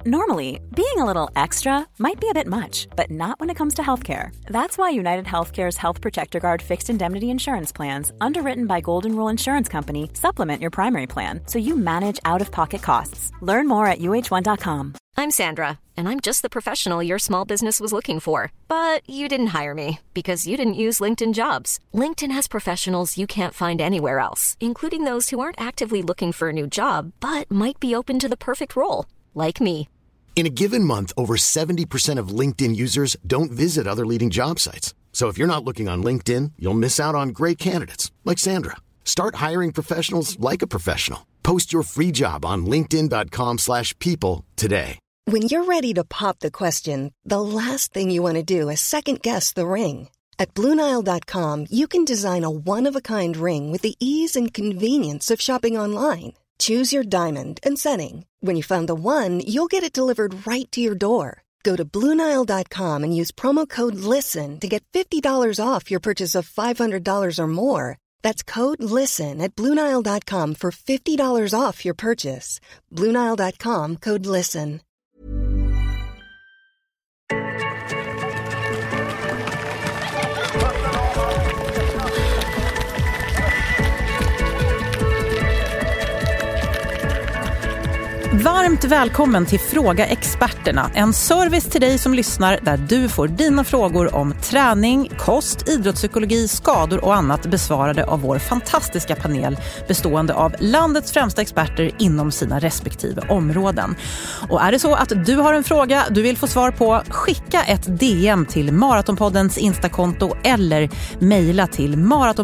Normally, being a little extra might be a bit much, but not when it comes to healthcare. That's why United Healthcare's Health Protector Guard fixed indemnity insurance plans, underwritten by Golden Rule Insurance Company, supplement your primary plan so you manage out-of-pocket costs. Learn more at uh1.com. I'm Sandra, and I'm just the professional your small business was looking for. But you didn't hire me because you didn't use LinkedIn Jobs. LinkedIn has professionals you can't find anywhere else, including those who aren't actively looking for a new job, but might be open to the perfect role, like me. In a given month, over 70% of LinkedIn users don't visit other leading job sites. So if you're not looking on LinkedIn, you'll miss out on great candidates like Sandra. Start hiring professionals like a professional. Post your free job on linkedin.com/people today. When you're ready to pop the question, the last thing you want to do is second-guess the ring. At BlueNile.com, you can design a one-of-a-kind ring with the ease and convenience of shopping online. Choose your diamond and setting. When you find the one, you'll get it delivered right to your door. Go to BlueNile.com and use promo code LISTEN to get $50 off your purchase of $500 or more. That's code LISTEN at BlueNile.com for $50 off your purchase. BlueNile.com, code LISTEN. Varmt välkommen till Fråga Experterna, en service till dig som lyssnar där du får dina frågor om träning, kost, idrottspsykologi, skador och annat besvarade av vår fantastiska panel bestående av landets främsta experter inom sina respektive områden. Och är det så att du har en fråga du vill få svar på, skicka ett DM till Maratonpoddens Instakonto eller mejla till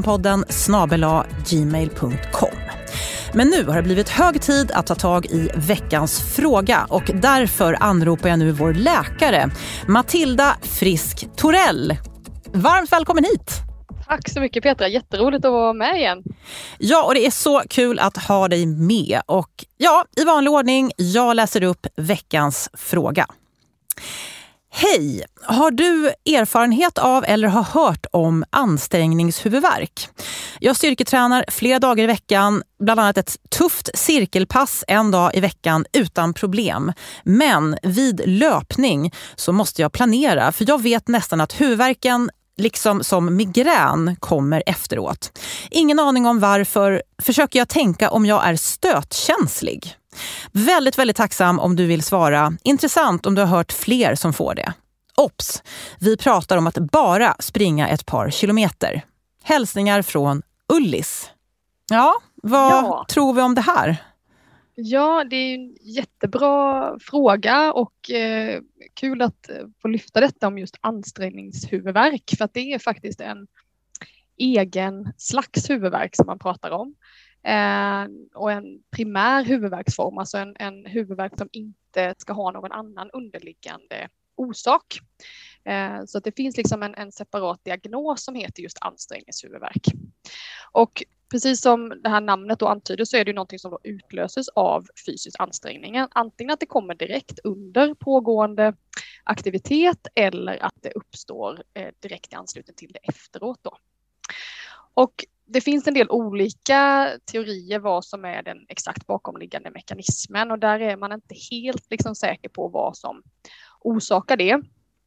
maratonpodden@gmail.com. Men nu har det blivit hög tid att ta tag i veckans fråga och därför anropar jag nu vår läkare, Matilda Frisk Torell. Varmt välkommen hit! Tack så mycket Petra, jätteroligt att vara med igen. Ja, och det är så kul att ha dig med. Och ja, i vanlig ordning, jag läser upp veckans fråga. Hej, har du erfarenhet av eller har hört om ansträngningshuvudvärk? Jag styrketränar flera dagar i veckan, bland annat ett tufft cirkelpass en dag i veckan utan problem. Men vid löpning så måste jag planera för jag vet nästan att huvudvärken liksom som migrän kommer efteråt. Ingen aning om varför, försöker jag tänka om jag är stötkänslig. Väldigt, väldigt tacksam om du vill svara. Intressant om du har hört fler som får det. Ops, vi pratar om att bara springa ett par kilometer. Hälsningar från Ullis. Ja, vad tror vi om det här? Ja, det är en jättebra fråga och kul att få lyfta detta om just ansträngningshuvudvärk. För att det är faktiskt en egen slags huvudvärk som man pratar om. Och en primär huvudvärksform, alltså en huvudvärk som inte ska ha någon annan underliggande orsak. Så att det finns liksom en separat diagnos som heter just ansträngningshuvudvärk. Och precis som det här namnet då antyder så är det någonting som då utlöses av fysisk ansträngning. Antingen att det kommer direkt under pågående aktivitet eller att det uppstår direkt i anslutning till det efteråt då. Och det finns en del olika teorier vad som är den exakt bakomliggande mekanismen och där är man inte helt liksom säker på vad som orsakar det.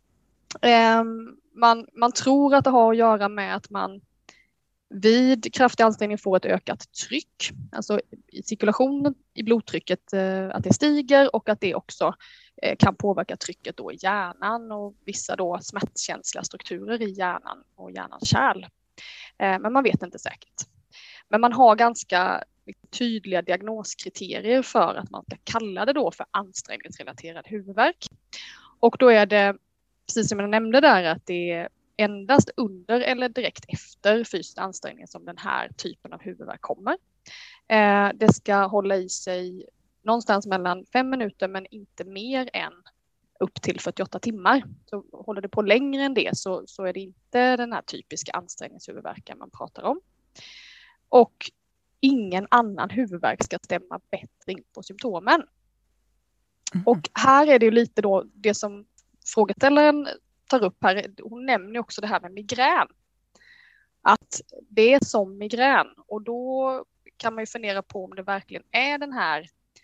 Man tror att det har att göra med att man vid kraftig ansträngning får ett ökat tryck, alltså i cirkulationen i blodtrycket att det stiger och att det också kan påverka trycket då i hjärnan och vissa då smärtkänsliga strukturer i hjärnan och hjärnans kärl. Men man vet inte säkert. Men man har ganska tydliga diagnoskriterier för att man ska kalla det då för ansträngningsrelaterad huvudvärk. Och då är det, precis som jag nämnde där, att det är endast under eller direkt efter fysisk ansträngning som den här typen av huvudvärk kommer. Det ska hålla i sig någonstans mellan 5 minuter men inte mer än upp till 48 timmar. Så håller det på längre än det så är det inte den här typiska ansträngningshuvudvärken man pratar om. Och ingen annan huvudvärk ska stämma bättre in på symptomen. Och här är det ju lite då det som frågeställaren tar upp här. Hon nämner också det här med migrän. Att det är som migrän och då kan man ju fundera på om det verkligen är den här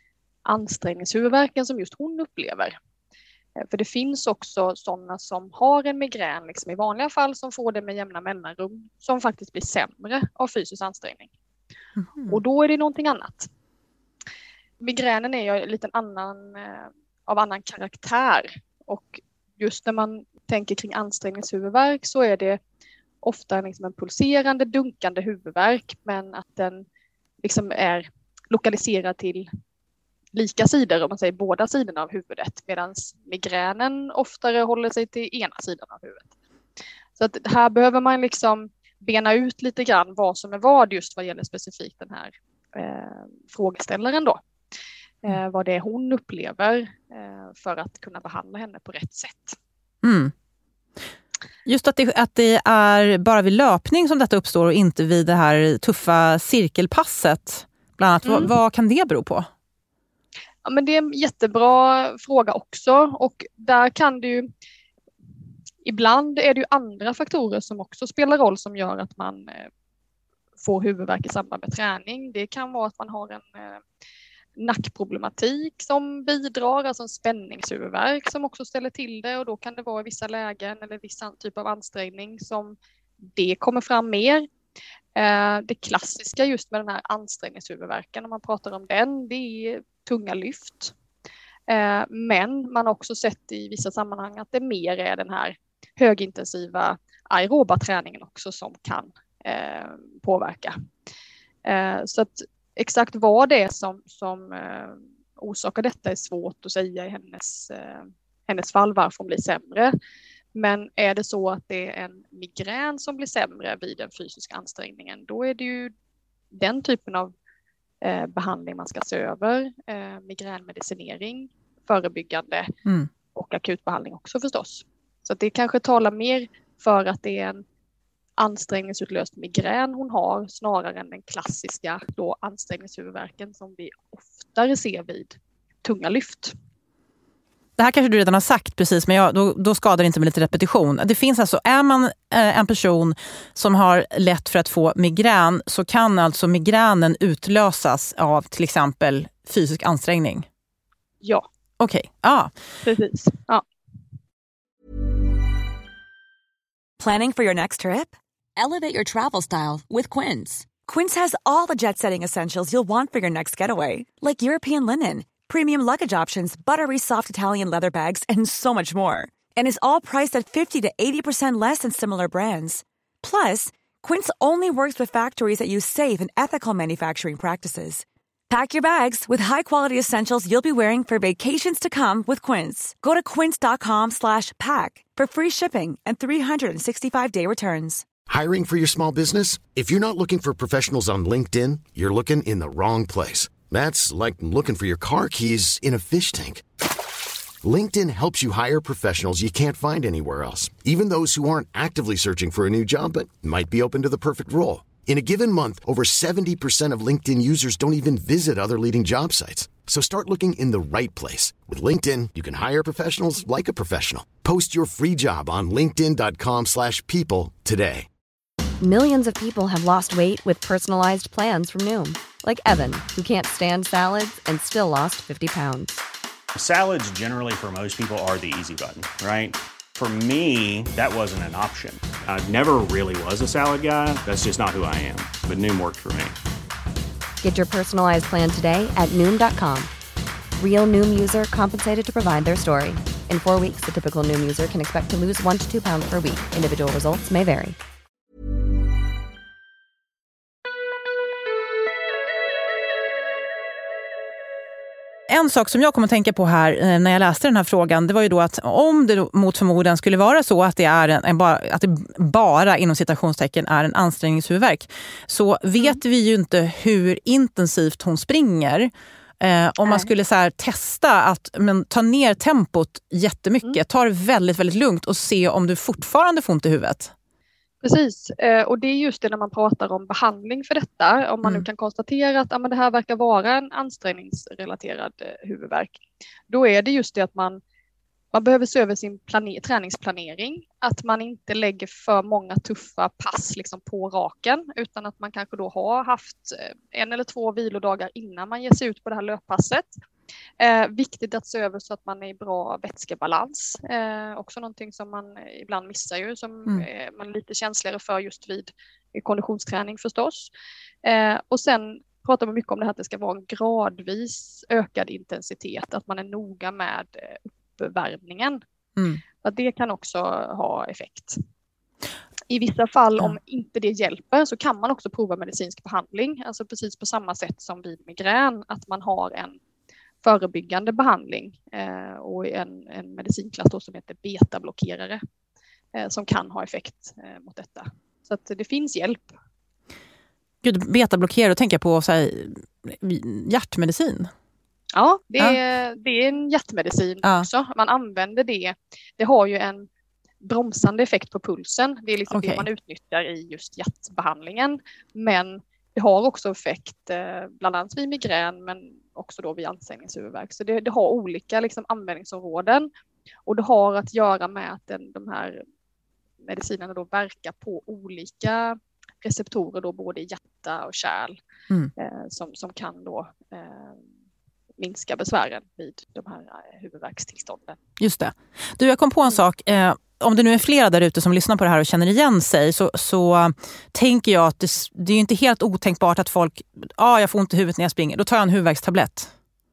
ansträngningshuvudvärken som just hon upplever. För det finns också sådana som har en migrän liksom i vanliga fall som får det med jämna mellanrum som faktiskt blir sämre av fysisk ansträngning. Och då är det någonting annat. Migränen är ju lite av annan karaktär, och just när man tänker kring ansträngningshuvudvärk så är det ofta liksom en pulserande, dunkande huvudvärk, men att den liksom är lokaliserad till lika sidor, om man säger båda sidorna av huvudet, medan migränen oftare håller sig till ena sidan av huvudet. Så att här behöver man liksom bena ut lite grann vad som är vad just vad gäller specifikt den här frågeställaren då. Vad det är hon upplever för att kunna behandla henne på rätt sätt. Mm. Just att det är bara vid löpning som detta uppstår och inte vid det här tuffa cirkelpasset. Bland annat, vad kan det bero på? Ja, men det är en jättebra fråga också, och där kan det ju ibland är det ju andra faktorer som också spelar roll som gör att man får huvudvärk i samband med träning. Det kan vara att man har en nackproblematik som bidrar, alltså en spänningshuvudvärk som också ställer till det, och då kan det vara i vissa lägen eller viss typ av ansträngning som det kommer fram mer. Det klassiska just med den här ansträngningshuvudvärken, om man pratar om den, det är tunga lyft. Men man har också sett i vissa sammanhang att det mer är den här högintensiva aeroba träningen också som kan påverka. Så att exakt vad det är som orsakar detta är svårt att säga i hennes fall, varför hon blir sämre. Men är det så att det är en migrän som blir sämre vid den fysiska ansträngningen, då är det ju den typen av behandling man ska se över. Migränmedicinering, förebyggande och akutbehandling också förstås. Så att det kanske talar mer för att det är en ansträngningsutlöst migrän hon har snarare än den klassiska då ansträngningshuvudvärken som vi oftare ser vid tunga lyft. Det här kanske du redan har sagt precis, men då skadar det inte med lite repetition. Det finns alltså, är man en person som har lätt för att få migrän, så kan alltså migränen utlösas av till exempel fysisk ansträngning? Ja. Okej, ja. Precis, ja. Planning for your next trip? Elevate your travel style with Quince. Quince has all the jet-setting essentials you'll want for your next getaway, like European linen, premium luggage options, buttery soft Italian leather bags, and so much more. And is all priced at 50 to 80% less than similar brands. Plus, Quince only works with factories that use safe and ethical manufacturing practices. Pack your bags with high-quality essentials you'll be wearing for vacations to come with Quince. Go to quince.com/pack for free shipping and 365-day returns. Hiring for your small business? If you're not looking for professionals on LinkedIn, you're looking in the wrong place. That's like looking for your car keys in a fish tank. LinkedIn helps you hire professionals you can't find anywhere else, even those who aren't actively searching for a new job but might be open to the perfect role. In a given month, over 70% of LinkedIn users don't even visit other leading job sites. So start looking in the right place. With LinkedIn, you can hire professionals like a professional. Post your free job on linkedin.com/people today. Millions of people have lost weight with personalized plans from Noom. Like Evan, who can't stand salads and still lost 50 pounds. Salads generally for most people are the easy button, right? For me, that wasn't an option. I never really was a salad guy. That's just not who I am. But Noom worked for me. Get your personalized plan today at Noom.com. Real Noom user compensated to provide their story. In 4 weeks, the typical Noom user can expect to lose 1 to 2 pounds per week. Individual results may vary. En sak som jag kommer att tänka på här när jag läste den här frågan, det var ju då att om det mot förmodan skulle vara så att det är att det bara inom citationstecken är en ansträngningshuvudvärk, så vet vi ju inte hur intensivt hon springer. Om man skulle så här testa att ta ner tempot jättemycket, ta det väldigt, väldigt lugnt och se om du fortfarande får ont i huvudet. Precis, och det är just det när man pratar om behandling för detta. Om man nu kan konstatera att men det här verkar vara en ansträngningsrelaterad huvudvärk. Då är det just det att man behöver se över sin träningsplanering. Att man inte lägger för många tuffa pass liksom på raken. Utan att man kanske då har haft 1 eller 2 vilodagar innan man ger sig ut på det här löppasset. Viktigt att se över så att man är i bra vätskebalans. Också någonting som man ibland missar ju, som man är lite känsligare för just vid konditionsträning förstås. Och sen pratar man mycket om det här att det ska vara en gradvis ökad intensitet, att man är noga med uppvärmningen. Att det kan också ha effekt. I vissa fall, om inte det hjälper, så kan man också prova medicinsk behandling. Alltså precis på samma sätt som vid migrän, att man har en förebyggande behandling och en medicinklass då som heter betablockerare som kan ha effekt mot detta. Så att det finns hjälp. Gud, betablockerare, då tänker jag på så här, hjärtmedicin. Ja, det är en hjärtmedicin också. Man använder det. Det har ju en bromsande effekt på pulsen. Det är liksom det man utnyttjar i just hjärtbehandlingen. Men det har också effekt bland annat vid migrän, men också då vid ansträngningshuvudvärk. Så det har olika liksom användningsområden. Och det har att göra med att de här medicinerna då verkar på olika receptorer då, både i hjärta och kärl som kan då minska besvären vid de här huvudvärkstillstånden. Just det. Du, jag kom på en sak. Om det nu är flera där ute som lyssnar på det här och känner igen sig, så tänker jag att det är inte helt otänkbart att folk, jag får ont i huvudet när jag springer, då tar jag en huvudvärkstablett.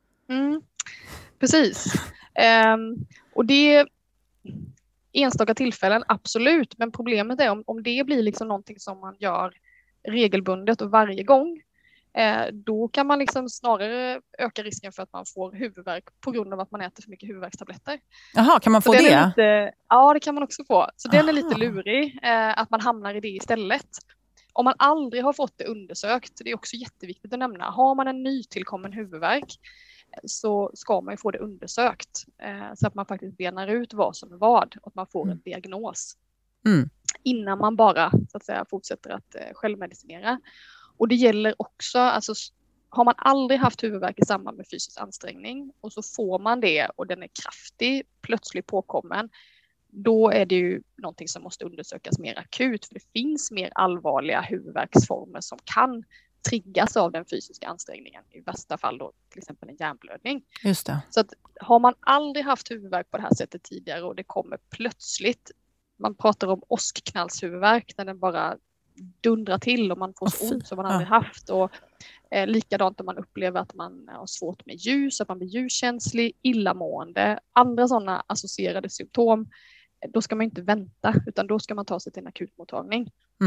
Precis. Och det är enstaka tillfällen, absolut. Men problemet är om det blir liksom någonting som man gör regelbundet och varje gång, då kan man liksom snarare öka risken för att man får huvudvärk på grund av att man äter för mycket huvudvärkstablletter. Jaha, kan man få det? Ja, det kan man också få. Så den är lite lurig, att man hamnar i det istället. Om man aldrig har fått det undersökt, det är också jätteviktigt att nämna, har man en nytillkommen huvudvärk så ska man ju få det undersökt så att man faktiskt benar ut vad som är vad och att man får en diagnos innan man bara så att säga fortsätter att självmedicinera. Och det gäller också, alltså har man aldrig haft huvudvärk i samband med fysisk ansträngning och så får man det och den är kraftig, plötsligt påkommen, då är det ju någonting som måste undersökas mer akut, för det finns mer allvarliga huvudvärksformer som kan triggas av den fysiska ansträngningen, i värsta fall då till exempel en hjärnblödning. Just det. Så att har man aldrig haft huvudvärk på det här sättet tidigare och det kommer plötsligt, man pratar om åskknallshuvudvärk när den bara dundrar till och man får så ont som man aldrig haft, och likadant om man upplever att man har svårt med ljus, att man blir ljuskänslig, illamående, andra sådana associerade symptom, då ska man inte vänta utan då ska man ta sig till en akutmottagning.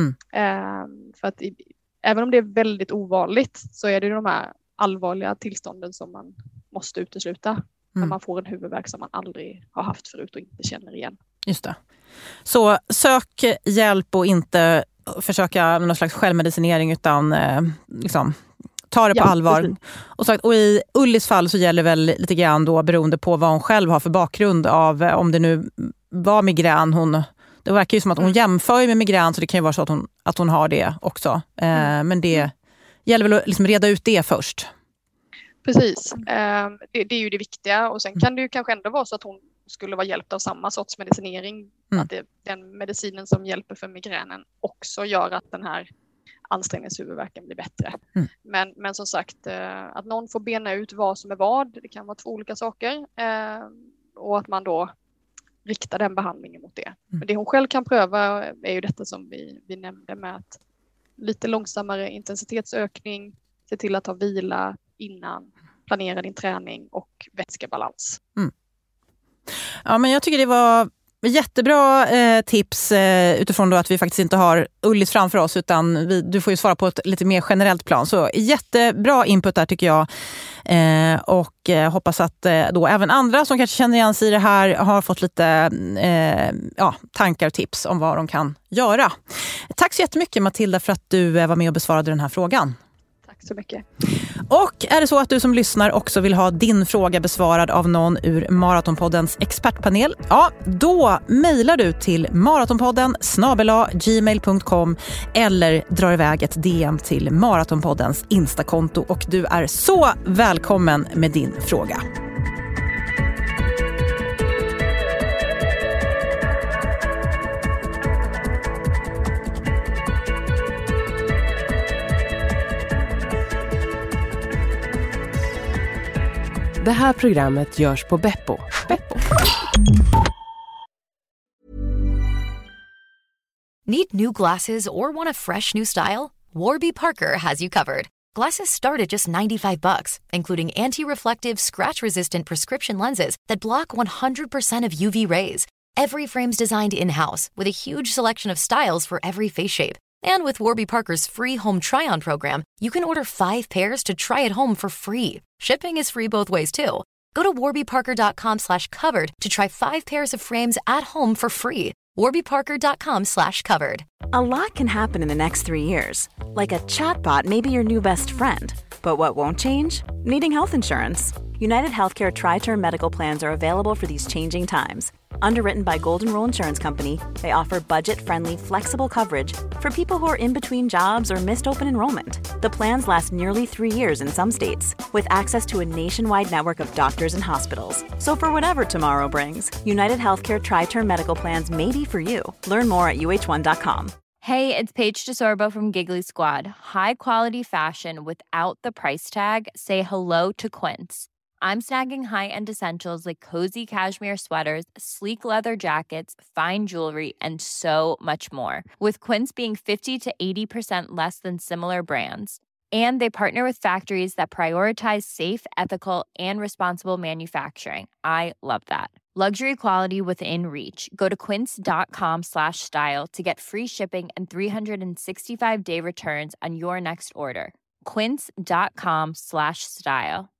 För att även om det är väldigt ovanligt så är det de här allvarliga tillstånden som man måste utesluta när man får en huvudvärk som man aldrig har haft förut och inte känner igen. Just det. Så sök hjälp och inte försöka någon slags självmedicinering utan liksom ta det på allvar. Och i Ullis fall så gäller väl lite grann då beroende på vad hon själv har för bakgrund av, om det nu var migrän. Det verkar ju som att hon jämför med migrän, så det kan ju vara så att hon har det också. Men det gäller väl att liksom reda ut det först. Precis. Det är ju det viktiga. Och sen kan det ju kanske ändå vara så att hon skulle vara hjälpt av samma sorts medicinering. Att den medicinen som hjälper för migränen också gör att den här ansträngningshuvudvärken blir bättre. Men som sagt, att någon får bena ut vad som är vad. Det kan vara 2 olika saker. Och att man då riktar den behandlingen mot det. Men det hon själv kan pröva är ju detta som vi nämnde med att lite långsammare intensitetsökning, se till att ha vila innan, planera din träning och vätskebalans. Ja, men jag tycker det var jättebra tips utifrån då att vi faktiskt inte har Ullis framför oss, utan du får ju svara på ett lite mer generellt plan. Så jättebra input där tycker jag. Och hoppas att då även andra som kanske känner igen sig i det här har fått lite tankar och tips om vad de kan göra. Tack så jättemycket Matilda för att du var med och besvarade den här frågan. Tack så mycket. Och är det så att du som lyssnar också vill ha din fråga besvarad av någon ur Maratonpoddens expertpanel, då mejlar du till maratonpodden@gmail.com eller drar iväg ett DM till Maratonpoddens Instakonto, och du är så välkommen med din fråga. Det här programmet görs på Beppo. Need new glasses or want a fresh new style? Warby Parker has you covered. Glasses start at just $95, including anti-reflective, scratch-resistant prescription lenses that block 100% of UV rays. Every frame's designed in-house with a huge selection of styles for every face shape. And with Warby Parker's free home try-on program, you can order 5 pairs to try at home for free. Shipping is free both ways too. Go to warbyparker.com/covered to try 5 pairs of frames at home for free. warbyparker.com/covered. A lot can happen in the next 3 years. Like a chatbot may be your new best friend. But what won't change? Needing health insurance. United Healthcare Tri-Term Medical Plans are available for these changing times. Underwritten by Golden Rule Insurance Company, they offer budget-friendly, flexible coverage for people who are in between jobs or missed open enrollment. The plans last nearly 3 years in some states, with access to a nationwide network of doctors and hospitals. So for whatever tomorrow brings, United Healthcare Tri-Term Medical Plans may be for you. Learn more at uh1.com. Hey, it's Paige DeSorbo from Giggly Squad. High quality fashion without the price tag. Say hello to Quince. I'm snagging high-end essentials like cozy cashmere sweaters, sleek leather jackets, fine jewelry, and so much more. With Quince being 50 to 80% less than similar brands. And they partner with factories that prioritize safe, ethical, and responsible manufacturing. I love that. Luxury quality within reach. Go to quince.com/style to get free shipping and 365-day returns on your next order. Quince.com/style.